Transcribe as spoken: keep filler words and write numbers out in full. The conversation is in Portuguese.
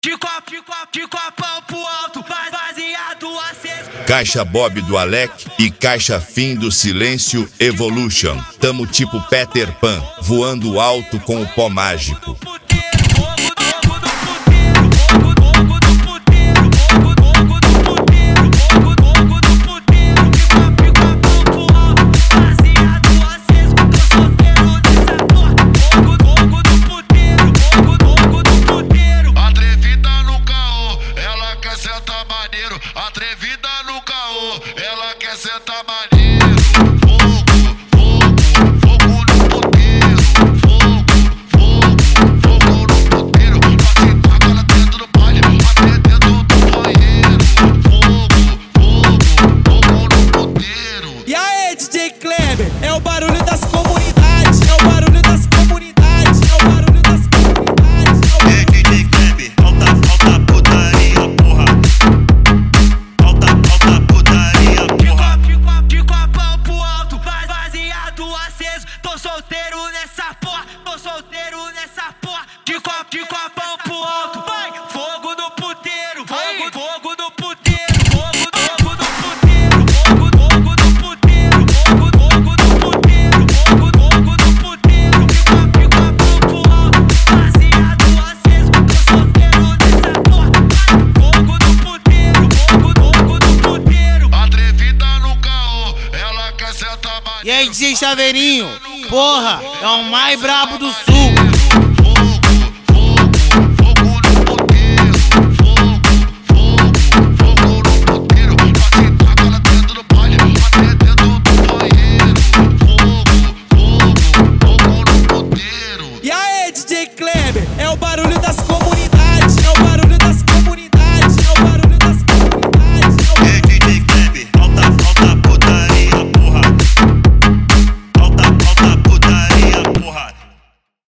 De copo, de copo, de copão pro alto, baseado aceso. Caixa Bob do Alec e Caixa Fim do Silêncio Evolution. Tamo tipo Peter Pan, voando alto com o pó mágico. Atrevida no caô, ela quer sentar maneiro. Fogo, fogo, fogo no puteiro. Fogo, fogo, fogo no puteiro. Pra sentar ela dentro do baile, até dentro do banheiro. Fogo, fogo, fogo no puteiro. E aí, D J Kleber, é o barulho das comunidades. É o barulho das comunidades. É o barulho das comunidades. É D J Kleber, alta, alta putaria, porra. Tô solteiro nessa porra, tô solteiro nessa porra. De copo, de copão pro alto, vai. Fogo no puteiro, fogo, fogo no puteiro, fogo, fogo no puteiro, fogo, fogo no puteiro, fogo, fogo no puteiro, fogo, fogo no puteiro. De copo, de copão pro alto, baseado aceso. Tô solteiro nessa porra, vai. Fogo no puteiro, fogo, fogo no puteiro. Atrevida no caô, ela quer sentar maneiro. E aí, D J Chaveirinho, porra, é o mais brabo do sul.